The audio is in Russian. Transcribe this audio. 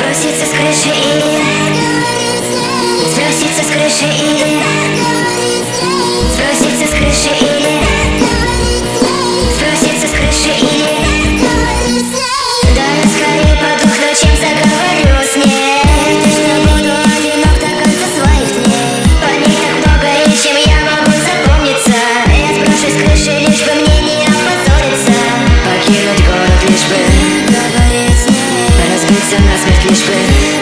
Сброситься с крыши или сброситься с крыши или сброситься с крыши или сброситься с крыши или да я скорее подохну, чем заговорю с ней. Точно буду одинок до конца своих дней. По ней так много и чем я могу запомниться. Я сброшусь с крыши, лишь бы мне не опозориться. Покинуть город, лишь бы говорить с ней. Разбиться насмерть, лишь бы